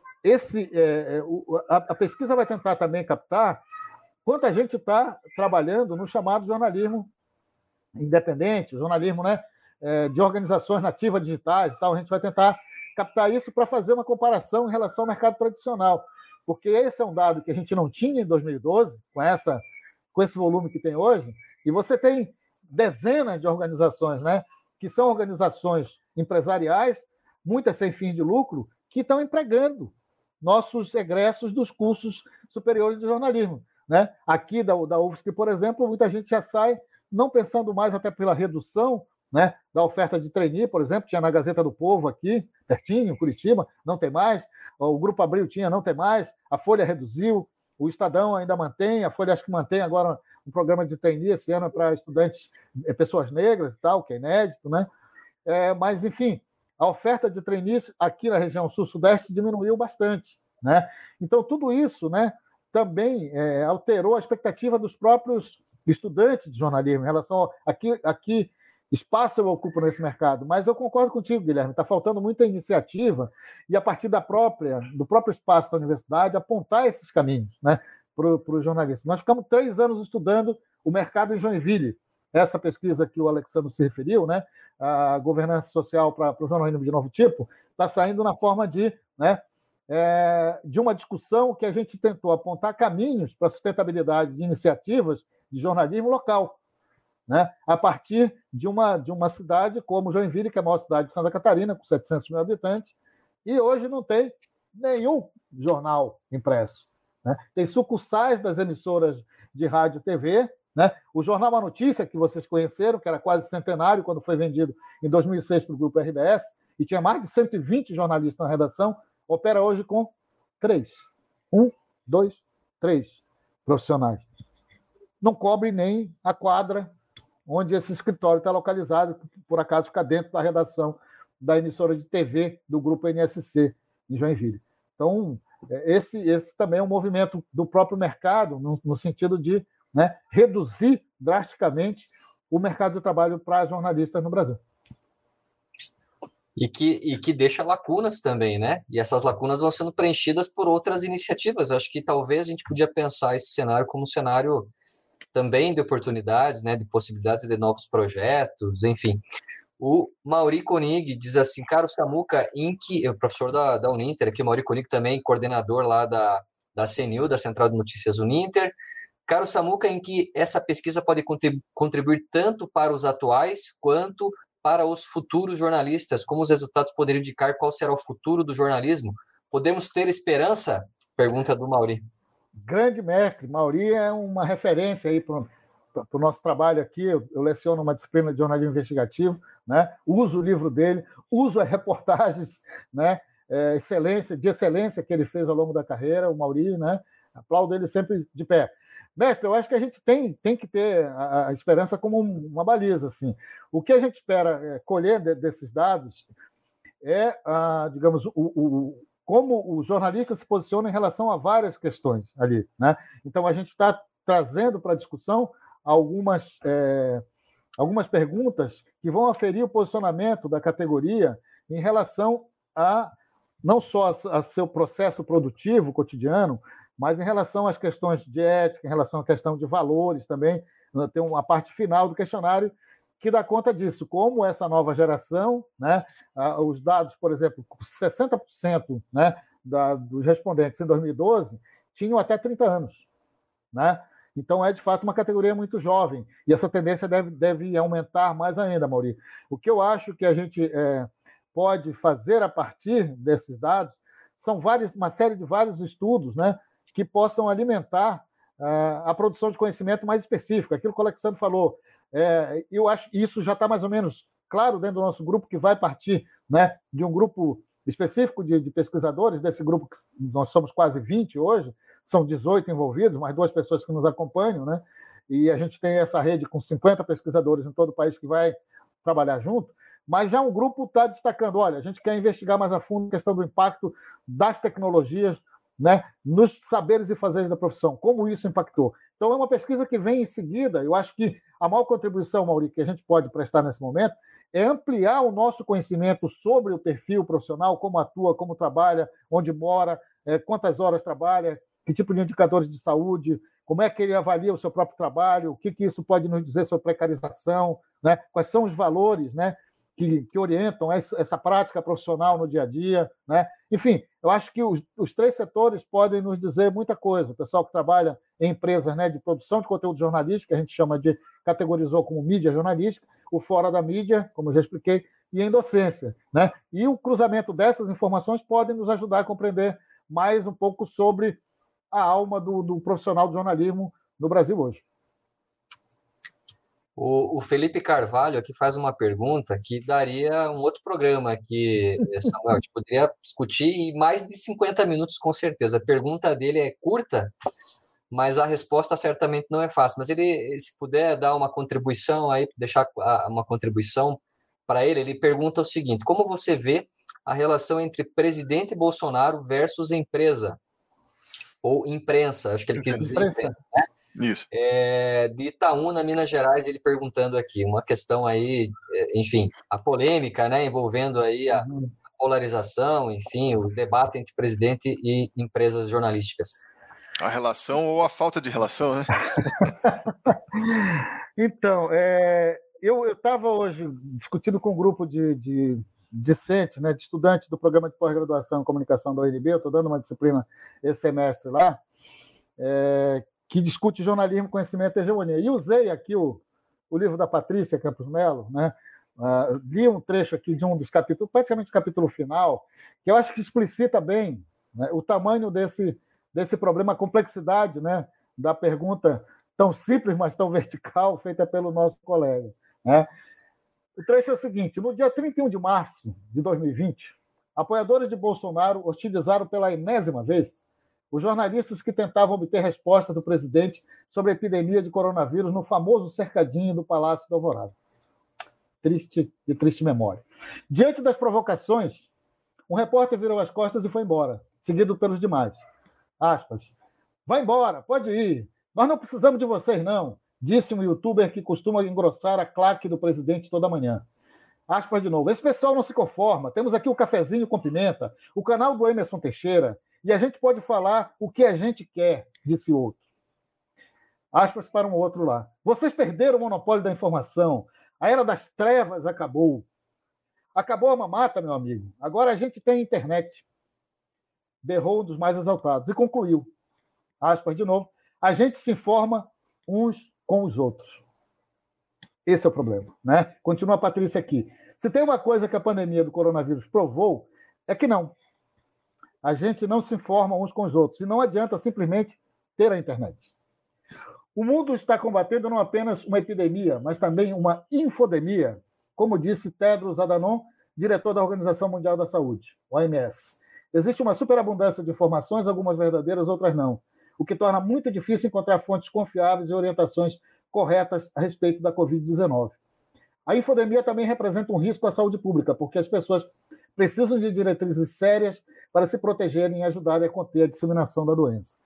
S3: a pesquisa vai tentar também captar quanta gente está trabalhando no chamado jornalismo independente, jornalismo, né, de organizações nativas digitais e tal. A gente vai tentar captar isso para fazer uma comparação em relação ao mercado tradicional, porque esse é um dado que a gente não tinha em 2012, com esse volume que tem hoje, e você tem dezenas de organizações, né, que são organizações empresariais, muitas sem fins de lucro, que estão empregando nossos egressos dos cursos superiores de jornalismo. Né? Aqui da UFSC, por exemplo, muita gente já sai não pensando mais até pela redução, né, da oferta de trainee, por exemplo, tinha na Gazeta do Povo aqui, pertinho, em Curitiba, não tem mais, o Grupo Abril tinha, não tem mais, a Folha reduziu, o Estadão ainda mantém, a Folha acho que mantém agora um programa de trainee esse ano para estudantes, pessoas negras e tal, que é inédito, né? Mas, enfim, a oferta de trainees aqui na região sul-sudeste diminuiu bastante, né? Então, tudo isso, né, também alterou a expectativa dos próprios estudantes de jornalismo em relação a aqui espaço eu ocupo nesse mercado, mas eu concordo contigo, Guilherme, está faltando muita iniciativa e a partir do próprio espaço da universidade apontar esses caminhos, né, para os jornalistas. Nós ficamos 3 anos estudando o mercado em Joinville, essa pesquisa que o Alexandre se referiu, né, a governança social para o jornalismo de novo tipo, está saindo na forma de uma discussão que a gente tentou apontar caminhos para a sustentabilidade de iniciativas de jornalismo local, né? A partir de uma cidade como Joinville, que é a maior cidade de Santa Catarina, com 700 mil habitantes, e hoje não tem nenhum jornal impresso. Né? Tem sucursais das emissoras de rádio e TV, né? O Jornal Uma Notícia, que vocês conheceram, que era quase centenário quando foi vendido em 2006 para o Grupo RBS, e tinha mais de 120 jornalistas na redação, opera hoje com 3. 1, 2, 3 profissionais. Não cobre nem a quadra onde esse escritório está localizado, que por acaso fica dentro da redação da emissora de TV do Grupo NSC, em Joinville. Então, esse também é um movimento do próprio mercado, no sentido de, né, reduzir drasticamente o mercado de trabalho para jornalistas no Brasil.
S1: E que deixa lacunas também, né? E essas lacunas vão sendo preenchidas por outras iniciativas. Acho que talvez a gente podia pensar esse cenário como um cenário também de oportunidades, né? De possibilidades de novos projetos, enfim. O Mauri Konig diz assim, caro Samuca, o professor da Uninter, aqui, Mauri Konig também, coordenador lá da CNU, da Central de Notícias Uninter. Caro Samuca, em que essa pesquisa pode contribuir tanto para os atuais quanto para os futuros jornalistas, como os resultados poderiam indicar qual será o futuro do jornalismo? Podemos ter esperança? Pergunta do Mauri.
S3: Grande mestre, Mauri é uma referência aí para o nosso trabalho aqui. Eu leciono uma disciplina de jornalismo investigativo, né? Uso o livro dele, uso as reportagens, né? De excelência que ele fez ao longo da carreira, o Mauri, né? Aplaudo ele sempre de pé. Mestre, eu acho que a gente tem que ter a esperança como uma baliza. Assim. O que a gente espera colher desses dados é, digamos, como o jornalista se posiciona em relação a várias questões ali. Né? Então, a gente está trazendo para a discussão algumas perguntas que vão aferir o posicionamento da categoria em relação a não só a seu processo produtivo cotidiano, mas em relação às questões de ética, em relação à questão de valores também, tem uma parte final do questionário que dá conta disso, como essa nova geração, né, os dados, por exemplo, 60%, né, dos respondentes em 2012 tinham até 30 anos. Né? Então, é de fato uma categoria muito jovem, e essa tendência deve aumentar mais ainda, Mauri. O que eu acho que a gente pode fazer a partir desses dados são uma série de vários estudos, né, que possam alimentar a produção de conhecimento mais específico. Aquilo que o Alexandre falou, eu acho que isso já está mais ou menos claro dentro do nosso grupo, que vai partir, né, de um grupo específico de pesquisadores, desse grupo que nós somos quase 20 hoje, são 18 envolvidos, mais 2 pessoas que nos acompanham, né, e a gente tem essa rede com 50 pesquisadores em todo o país que vai trabalhar junto, mas já um grupo está destacando, olha, a gente quer investigar mais a fundo a questão do impacto das tecnologias né, nos saberes e fazeres da profissão, como isso impactou. Então, é uma pesquisa que vem em seguida. Eu acho que a maior contribuição, Mauri, que a gente pode prestar nesse momento é ampliar o nosso conhecimento sobre o perfil profissional, como atua, como trabalha, onde mora, quantas horas trabalha, que tipo de indicadores de saúde, como é que ele avalia o seu próprio trabalho, o que isso pode nos dizer sobre precarização, né? Quais são os valores, né, que orientam essa prática profissional no dia a dia, né? Enfim, eu acho que os três setores podem nos dizer muita coisa. O pessoal que trabalha em empresas, né, de produção de conteúdo jornalístico, que a gente categorizou como mídia jornalística, o fora da mídia, como eu já expliquei, e em docência, né? E o cruzamento dessas informações pode nos ajudar a compreender mais um pouco sobre a alma do profissional do jornalismo no Brasil hoje.
S1: O Felipe Carvalho aqui faz uma pergunta que daria um outro programa aqui, Samuel. A gente poderia discutir em mais de 50 minutos, com certeza. A pergunta dele é curta, mas a resposta certamente não é fácil. Mas ele, se puder dar uma contribuição aí, deixar uma contribuição para ele pergunta o seguinte: como você vê a relação entre presidente Bolsonaro versus empresa? Ou imprensa, acho que ele quis dizer imprensa, né?
S2: Isso.
S1: De Itaúna, Minas Gerais, ele perguntando aqui, uma questão aí, enfim, a polêmica, né, envolvendo aí a polarização, enfim, o debate entre presidente e empresas jornalísticas.
S2: A relação ou a falta de relação, né?
S3: Então, eu estava hoje discutindo com um grupo de discente, né, de estudantes do programa de pós-graduação em comunicação da UNB. Eu estou dando uma disciplina esse semestre lá, que discute jornalismo, conhecimento e hegemonia. E usei aqui o livro da Patrícia Campos Melo, né? Li um trecho aqui de um dos capítulos, praticamente o capítulo final, que eu acho que explicita bem, né, o tamanho desse problema, a complexidade, né, da pergunta tão simples, mas tão vertical, feita pelo nosso colega, né? O trecho é o seguinte: no dia 31 de março de 2020, apoiadores de Bolsonaro hostilizaram pela enésima vez os jornalistas que tentavam obter resposta do presidente sobre a epidemia de coronavírus no famoso cercadinho do Palácio do Alvorada. De triste memória. Diante das provocações, um repórter virou as costas e foi embora, seguido pelos demais. Aspas. Vai embora, pode ir. Nós não precisamos de vocês, não, disse um youtuber que costuma engrossar a claque do presidente toda manhã. Aspas de novo. Esse pessoal não se conforma. Temos aqui o cafezinho com pimenta, o canal do Emerson Teixeira, e a gente pode falar o que a gente quer, disse outro. Aspas para um outro lá. Vocês perderam o monopólio da informação. A era das trevas acabou. Acabou a mamata, meu amigo. Agora a gente tem internet. Berrou um dos mais exaltados. E concluiu. Aspas de novo. A gente se informa uns com os outros. Esse é o problema, né? Continua a Patrícia aqui. Se tem uma coisa que a pandemia do coronavírus provou, é que não. A gente não se informa uns com os outros. E não adianta simplesmente ter a internet. O mundo está combatendo não apenas uma epidemia, mas também uma infodemia, como disse Tedros Adhanom, diretor da Organização Mundial da Saúde, OMS. Existe uma superabundância de informações, algumas verdadeiras, outras não, o que torna muito difícil encontrar fontes confiáveis e orientações corretas a respeito da Covid-19. A infodemia também representa um risco à saúde pública, porque as pessoas precisam de diretrizes sérias para se protegerem e ajudarem a conter a disseminação da doença.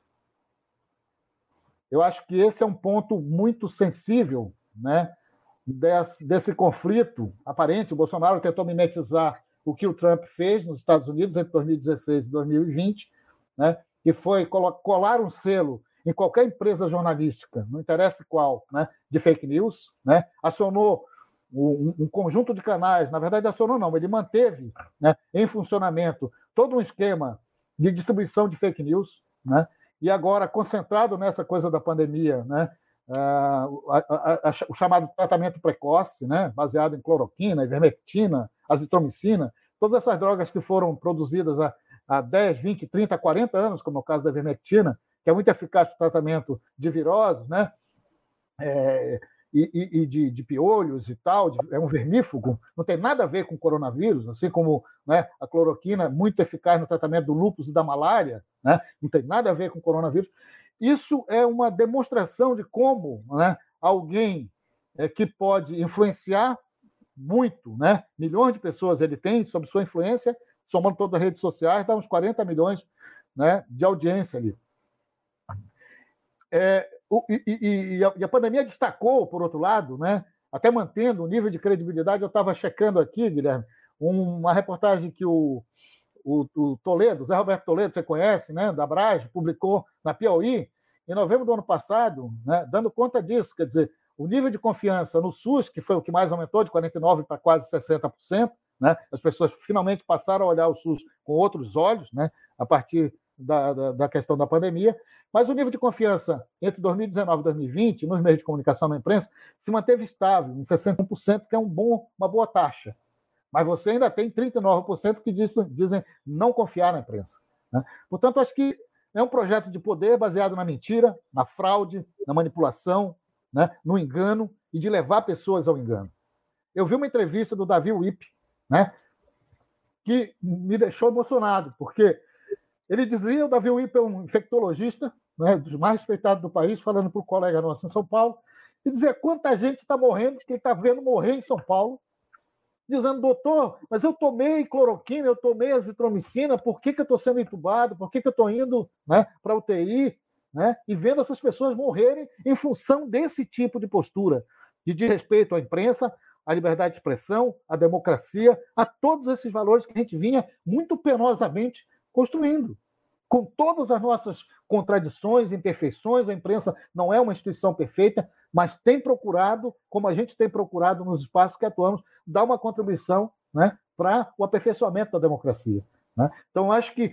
S3: Eu acho que esse é um ponto muito sensível, né, desse conflito aparente. O Bolsonaro tentou mimetizar o que o Trump fez nos Estados Unidos entre 2016 e 2020, né, que foi colar um selo em qualquer empresa jornalística, não interessa qual, né, de fake news, né, acionou um conjunto de canais, na verdade acionou não, ele manteve, né, em funcionamento todo um esquema de distribuição de fake news, né, e agora concentrado nessa coisa da pandemia, né, o chamado tratamento precoce, né, baseado em cloroquina, ivermectina, azitromicina, todas essas drogas que foram produzidas há 10, 20, 30, 40 anos, como é o caso da ivermectina, que é muito eficaz para o tratamento de viroses, né, e de piolhos e tal, é um vermífugo, não tem nada a ver com coronavírus, assim como, né, a cloroquina é muito eficaz no tratamento do lúpus e da malária, né, não tem nada a ver com coronavírus. Isso é uma demonstração de como, né, alguém que pode influenciar muito, né, milhões de pessoas ele tem sob sua influência, somando todas as redes sociais, dá uns 40 milhões né, de audiência ali. E a pandemia destacou, por outro lado, né, até mantendo o nível de credibilidade. Eu estava checando aqui, Guilherme, uma reportagem que o Toledo, Zé Roberto Toledo, você conhece, né, da Abrage, publicou na Piauí, em novembro do ano passado, né, dando conta disso. Quer dizer, o nível de confiança no SUS, que foi o que mais aumentou, de 49% para quase 60%, né, as pessoas finalmente passaram a olhar o SUS com outros olhos, né, a partir da questão da pandemia, mas o nível de confiança entre 2019 e 2020, nos meios de comunicação na imprensa, se manteve estável, em 61%, que é uma boa taxa. Mas você ainda tem 39% que dizem não confiar na imprensa, né? Portanto, acho que é um projeto de poder baseado na mentira, na fraude, na manipulação, né, no engano e de levar pessoas ao engano. Eu vi uma entrevista do Davi Wip, né, que me deixou emocionado, porque ele dizia, o Davi Wip é um infectologista, né, dos mais respeitados do país, falando para o colega nosso em São Paulo, e dizia quanta gente está morrendo, que ele está vendo morrer em São Paulo, dizendo, doutor, mas eu tomei cloroquina, eu tomei azitromicina, por que eu estou sendo entubado, por que eu estou indo, né, para a UTI, né, e vendo essas pessoas morrerem em função desse tipo de postura, de desrespeito à imprensa, à liberdade de expressão, à democracia, a todos esses valores que a gente vinha muito penosamente construindo. Com todas as nossas contradições, imperfeições, a imprensa não é uma instituição perfeita, mas tem procurado, como a gente tem procurado nos espaços que atuamos, dar uma contribuição, né, para o aperfeiçoamento da democracia, né? Então, acho que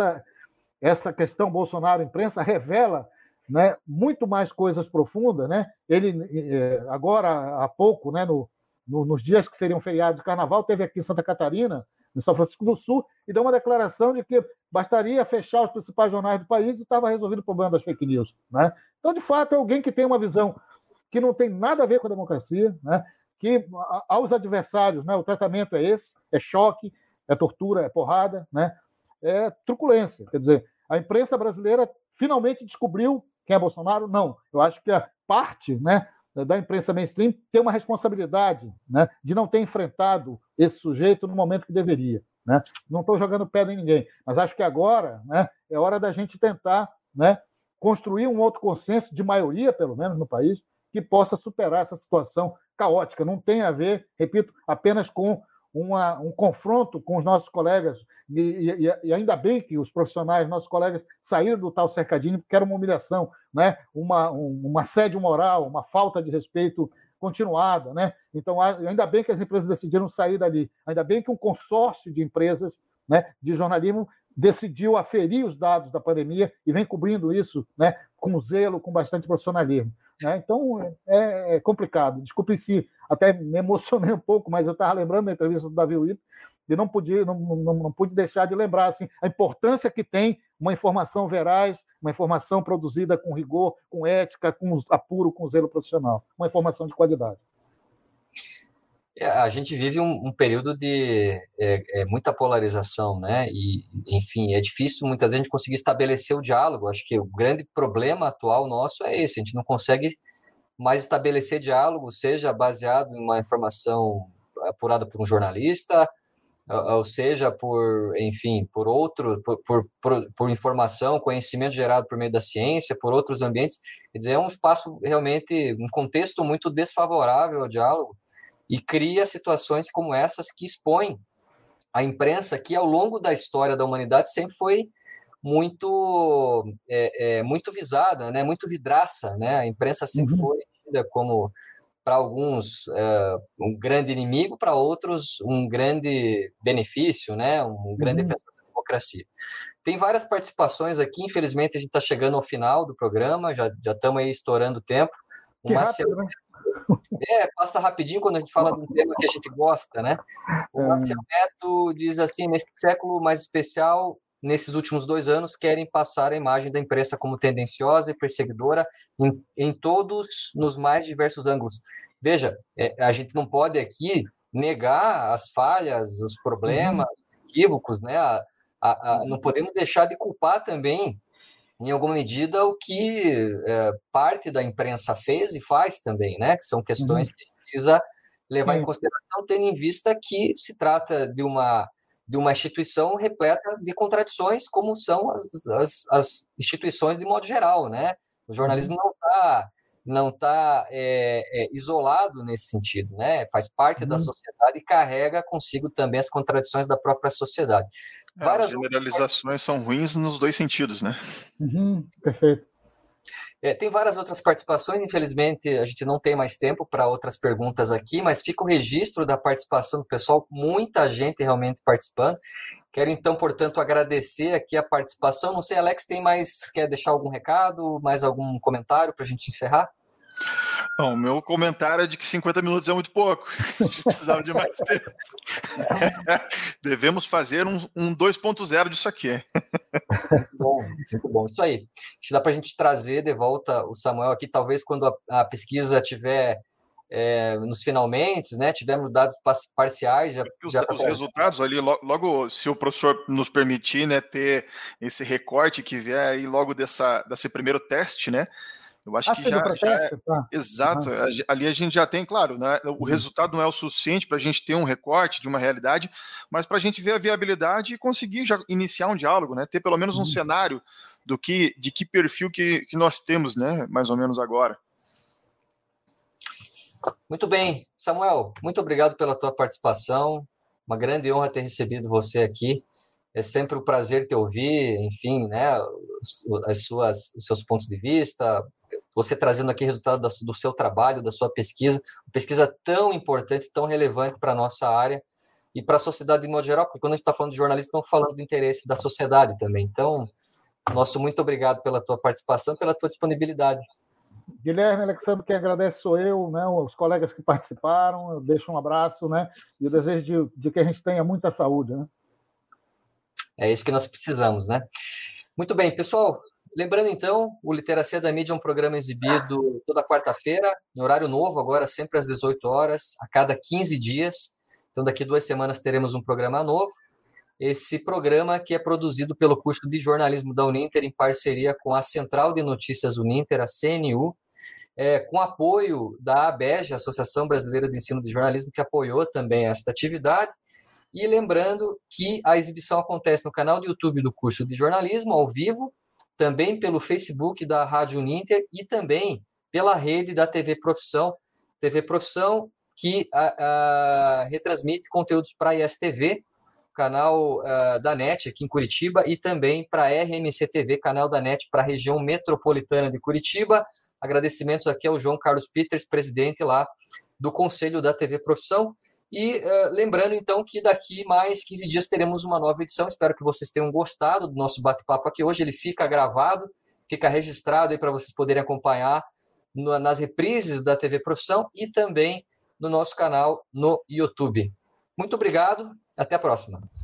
S3: essa questão Bolsonaro-imprensa revela, né, muito mais coisas profundas, né? Ele, agora, há pouco, né, nos dias que seriam feriado de carnaval, teve aqui em Santa Catarina, em São Francisco do Sul, e deu uma declaração de que bastaria fechar os principais jornais do país e estava resolvido o problema das fake news, né? Então, de fato, é alguém que tem uma visão que não tem nada a ver com a democracia, né? Que aos adversários, né, o tratamento é esse, é choque, é tortura, é porrada, né? É truculência. Quer dizer, a imprensa brasileira finalmente descobriu quem é Bolsonaro? Não. Eu acho que a parte, né, da imprensa mainstream tem uma responsabilidade, né, de não ter enfrentado esse sujeito no momento que deveria, né? Não estou jogando pedra em ninguém, mas acho que agora, né, é hora da gente tentar, né, construir um outro consenso de maioria, pelo menos no país, que possa superar essa situação caótica. Não tem a ver, repito, apenas com um confronto com os nossos colegas, e ainda bem que os profissionais, nossos colegas, saíram do tal cercadinho, porque era uma humilhação, né? Uma assédio moral, uma falta de respeito continuada, né? Então, ainda bem que as empresas decidiram sair dali, ainda bem que um consórcio de empresas, né, de jornalismo decidiu aferir os dados da pandemia e vem cobrindo isso, né, com zelo, com bastante profissionalismo, né? Então, é complicado. Desculpe se até me emocionei um pouco, mas eu estava lembrando da entrevista do Davi Wip e não pude deixar de lembrar assim, a importância que tem uma informação veraz, uma informação produzida com rigor, com ética, com apuro, com zelo profissional, uma informação de qualidade.
S1: A gente vive um período de muita polarização, né? E, enfim, é difícil muitas vezes a gente conseguir estabelecer o diálogo. Acho que o grande problema atual nosso é esse: a gente não consegue mais estabelecer diálogo, seja baseado em uma informação apurada por um jornalista, ou seja, por informação, conhecimento gerado por meio da ciência, por outros ambientes. Quer dizer, é um espaço realmente, um contexto muito desfavorável ao diálogo, e cria situações como essas que expõem a imprensa, que ao longo da história da humanidade sempre foi muito visada, né? Muito vidraça, né? A imprensa sempre foi tida como, para alguns, um grande inimigo, para outros, um grande benefício, né? Um grande defensor da democracia. Tem várias participações aqui, infelizmente a gente está chegando ao final do programa, já estamos aí estourando o tempo. O Marcelo, né? Passa rapidinho quando a gente fala de um tema que a gente gosta, né? O Marcelo Neto diz assim: nesse século mais especial, nesses últimos 2 anos, querem passar a imagem da imprensa como tendenciosa e perseguidora em todos, nos mais diversos ângulos. Veja, a gente não pode aqui negar as falhas, os problemas, equívocos, né? Não podemos deixar de culpar também, em alguma medida, o que parte da imprensa fez e faz também, né? Que são questões que a gente precisa levar em consideração, tendo em vista que se trata de uma de uma instituição repleta de contradições, como são as instituições de modo geral, né? O jornalismo não tá isolado nesse sentido, né? Faz parte da sociedade e carrega consigo também as contradições da própria sociedade.
S2: As generalizações são ruins nos dois sentidos, né?
S3: Perfeito.
S1: Tem várias outras participações, infelizmente a gente não tem mais tempo para outras perguntas aqui, mas fica o registro da participação do pessoal, muita gente realmente participando. Quero então, portanto, agradecer aqui a participação. Não sei, Alex, quer deixar algum recado, mais algum comentário para a gente encerrar?
S2: Bom, o meu comentário é de que 50 minutos é muito pouco. A gente precisava de mais tempo. Devemos fazer um 2.0 disso aqui.
S1: Muito bom. Isso aí. Acho que dá para a gente trazer de volta o Samuel aqui, talvez quando a pesquisa tiver nos finalmente, né? Tivermos dados parciais.
S2: Os resultados ali, logo, se o professor nos permitir, né, ter esse recorte que vier aí logo desse primeiro teste, né? Eu acho que já tá. Exato. Ali a gente já tem, claro, né? O resultado não é o suficiente para a gente ter um recorte de uma realidade, mas para a gente ver a viabilidade e conseguir já iniciar um diálogo, né? Ter pelo menos um cenário de que perfil que nós temos, né? Mais ou menos agora.
S1: Muito bem, Samuel, muito obrigado pela tua participação. Uma grande honra ter recebido você aqui. É sempre um prazer te ouvir, enfim, né? Os seus pontos de vista, você trazendo aqui resultado do seu trabalho, da sua pesquisa, uma pesquisa tão importante, tão relevante para a nossa área e para a sociedade de modo geral, porque quando a gente está falando de jornalismo, estamos falando do interesse da sociedade também. Então, nosso muito obrigado pela tua participação, pela tua disponibilidade.
S3: Guilherme, Alexandre, quem agradece sou eu, né, os colegas que participaram, eu deixo um abraço, né, e o desejo de que a gente tenha muita saúde, né?
S1: É isso que nós precisamos, né? Muito bem, pessoal. Lembrando, então, o Literacia da Mídia é um programa exibido toda quarta-feira, em horário novo, agora sempre às 18 horas, a cada 15 dias. Então, daqui 2 semanas teremos um programa novo. Esse programa que é produzido pelo curso de jornalismo da Uninter, em parceria com a Central de Notícias Uninter, a CNU, com apoio da ABEJ, Associação Brasileira de Ensino de Jornalismo, que apoiou também esta atividade. E lembrando que a exibição acontece no canal do YouTube do curso de jornalismo, ao vivo, também pelo Facebook da Rádio Uninter e também pela rede da TV Profissão que retransmite conteúdos para a ISTV, canal da NET aqui em Curitiba, e também para a RMC TV, canal da NET para a região metropolitana de Curitiba. Agradecimentos aqui ao João Carlos Peters, presidente lá do Conselho da TV Profissão. E lembrando, então, que daqui mais 15 dias teremos uma nova edição. Espero que vocês tenham gostado do nosso bate-papo aqui hoje. Ele fica gravado, fica registrado aí para vocês poderem acompanhar nas reprises da TV Profissão e também no nosso canal no YouTube. Muito obrigado, até a próxima.